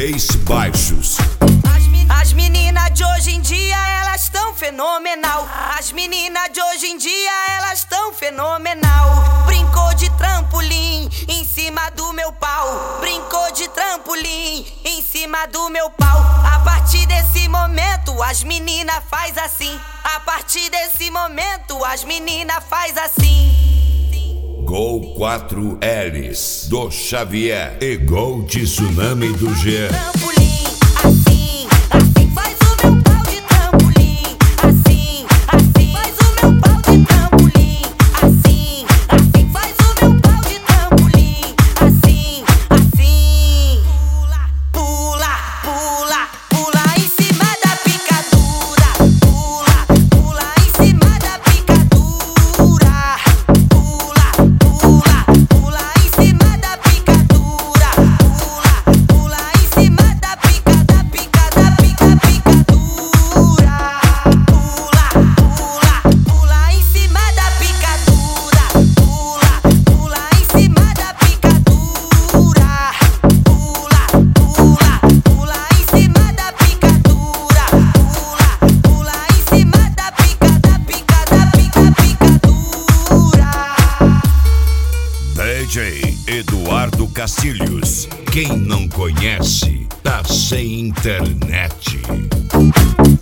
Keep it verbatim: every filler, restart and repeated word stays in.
três baixos. As, me- as meninas de hoje em dia, elas estão fenomenal. As meninas de hoje em dia, elas estão fenomenal. Brincou de trampolim em cima do meu pau. Brincou de trampolim em cima do meu pau. A partir desse momento, as meninas faz assim. A partir desse momento, as meninas faz assim. Gol quatro L's do Xavier e Gol de Tsunami do G. Trampolim, assim, assim faz o meu pau de trampolim. Assim, assim faz o meu pau de trampolim. Assim, assim faz o meu pau de trampolim. Assim, assim. Pula, pula, pula, pula em cima da picadura. Pula, pula em cima da picadura. Pula, pula, pula em cima da picadura. Pula, pula em cima da pica, da pica, da pica, picadura. Pula, pula, pula em cima da picadura. Pula, pula em cima da picadura. Pula, pula, pula em cima da picadura. Pula, pula em cima da pica, da pica, da pica, picadura. D J Eduardo Castilhos. Quem não conhece, tá sem internet.